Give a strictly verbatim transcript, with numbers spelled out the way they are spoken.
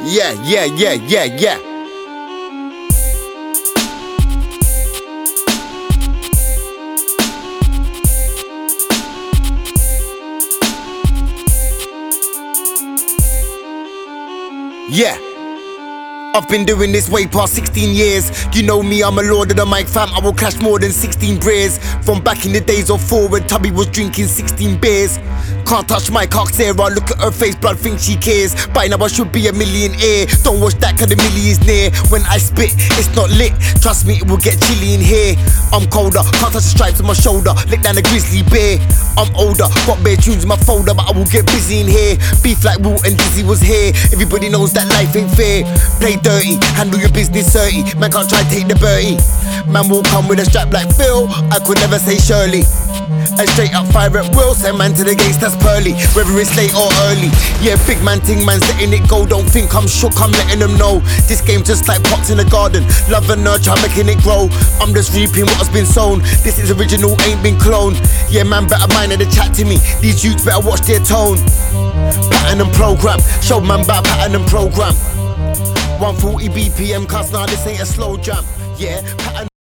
Yeah, yeah, yeah, yeah, yeah. Yeah. I've been doing this way past sixteen years. You know me, I'm a lord of the mic, fam. I will clash more than sixteen beers. From back in the days of four when Tubby was drinking sixteen beers. Can't touch my cock, Sarah. Look at her face, blood, think she cares. By now I should be a millionaire. Don't watch that cause the milli is near. When I spit, it's not lit. Trust me, it will get chilly in here. I'm colder, can't touch the stripes on my shoulder. Lick down a grizzly bear. I'm older, got bare tunes in my folder, but I will get busy in here. Beef like Will and Dizzy was here. Everybody knows that life ain't fair. Play dirty, handle your business dirty. Man can't try to take the birdie. Man will come with a strap like Phil. I could never say Shirley. And straight up fire at will. Send man to the gates, that's pearly. Whether it's late or early. Yeah, big man ting, man's letting it go. Don't think I'm shook, I'm letting them know. This game just like pots in the garden. Love and nurture, I'm making it grow. I'm just reaping what has been sown. This is original, ain't been cloned. Yeah, man, better mind how to chat to me. These youths better watch their tone. Pattern and program. Show man about pattern and program. one forty B P M, cause now this ain't a slow jam. Yeah, pattern